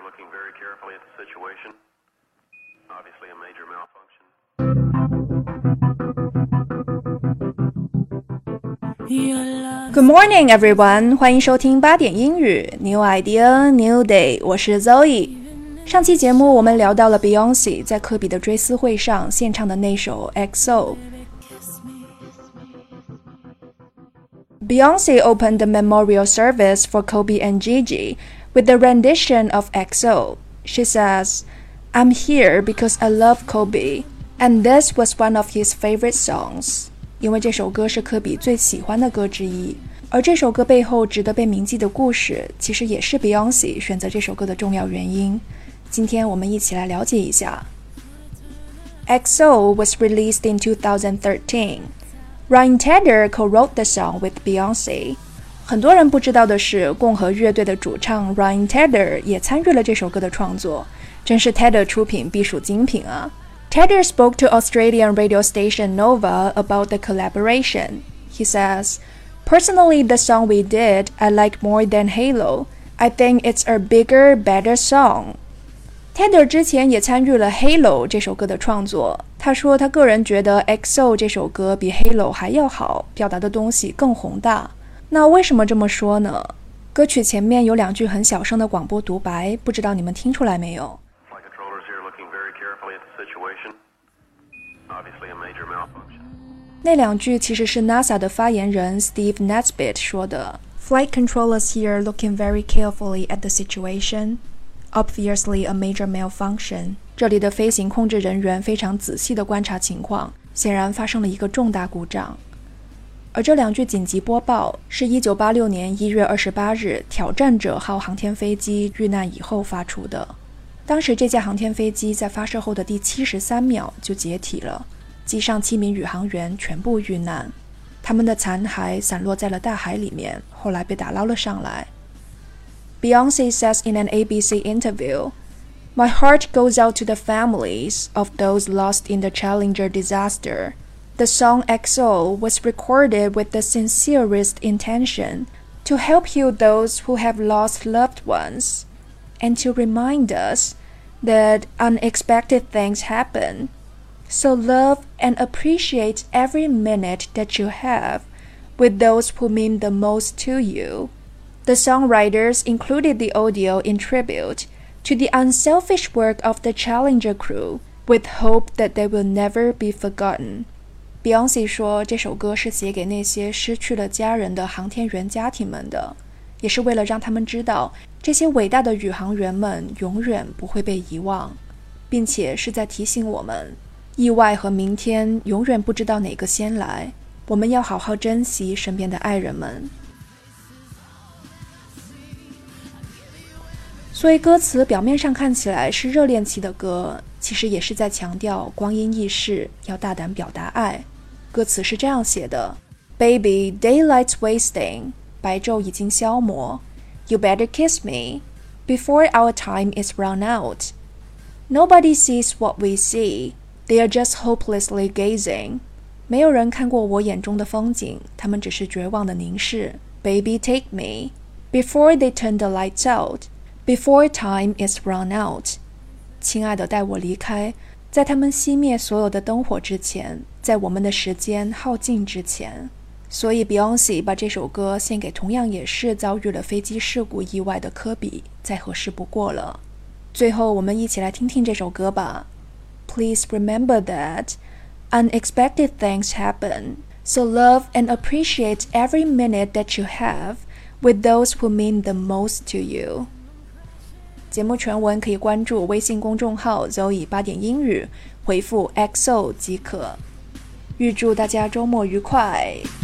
looking very carefully at the situation. Obviously a major malfunction. Good morning, everyone. 欢迎收听8点英语 New Idea, New Day. 我是 Zoe。上期节目我们聊到了 Beyoncé 在科比的追思会上献唱的那首 XO。Beyoncé opened the memorial service for Kobe and Gigi with the rendition of XO. She says, "I'm here because I love Kobe, and this was one of his favorite songs." 因为这首歌是科比最喜欢的歌之一，而这首歌背后值得被铭记的故事，其实也是 Beyoncé 选择这首歌的重要原因。今天我们一起来了解一下。XO was released in 2013.Ryan Tedder co-wrote the song with Beyoncé. 很多人不知道的是，共和乐队的主唱 Ryan Tedder 也参与了这首歌的创作，真是 Tedder 出品必属精品啊。Tedder spoke to Australian radio station Nova about the collaboration. He says, "Personally, the song we did, I like more than Halo. I think it's a bigger, better song."Tedder 之前也参与了 Halo 这首歌的创作，他说他个人觉得 XO 这首歌比 Halo 还要好，表达的东西更宏大。那为什么这么说呢？歌曲前面有2句很小声的广播独白，不知道你们听出来没有？ Flight controllers here looking very carefully at the situation. Obviously a major malfunction. 那2句其实是 NASA 的发言人 Steve Nesbitt 说的。Flight controllers here looking very carefully at the situation.Obviously a major malfunction. 这里的飞行控制人员非常仔细地观察情况，显然发生了一个重大故障。而这2句紧急播报是1986年1月28日挑战者号航天飞机遇难以后发出的。当时这架航天飞机在发射后的第73秒就解体了，机上7名宇航员全部遇难，他们的残骸散落在了大海里面，后来被打捞了上来。Beyoncé says in an ABC interview, "My heart goes out to the families of those lost in the Challenger disaster. The song XO was recorded with the sincerest intention to help heal those who have lost loved ones, and to remind us that unexpected things happen. So love and appreciate every minute that you have with those who mean the most to you."The songwriters included the audio in tribute to the unselfish work of the Challenger crew, with hope that they will never be forgotten. Beyoncé 说，这首歌是写给那些失去了家人的航天员家庭们的，也是为了让他们知道，这些伟大的宇航员们永远不会被遗忘，并且是在提醒我们，意外和明天永远不知道哪个先来，我们要好好珍惜身边的爱人们。所以歌词表面上看起来是热恋期的歌，其实也是在强调光阴易逝，要大胆表达爱。歌词是这样写的 ：Baby, daylight's wasting. 白昼已经消磨。You better kiss me before our time is run out. Nobody sees what we see. They are just hopelessly gazing. 没有人看过我眼中的风景，他们只是绝望的凝视。Baby, take me before they turn the lights out.Before time is run out. 亲爱的，带我离开，在他们熄灭所有的灯火之前，在我们的时间耗尽之前。所以 Beyoncé 把这首歌献给同样也是遭遇了飞机事故意外的科比，再合适不过了。最后我们一起来听听这首歌吧。Please remember that unexpected things happen, so love and appreciate every minute that you have with those who mean the most to you.节目全文可以关注微信公众号 Zoe 8点英语，回复 XO 即可。预祝大家周末愉快。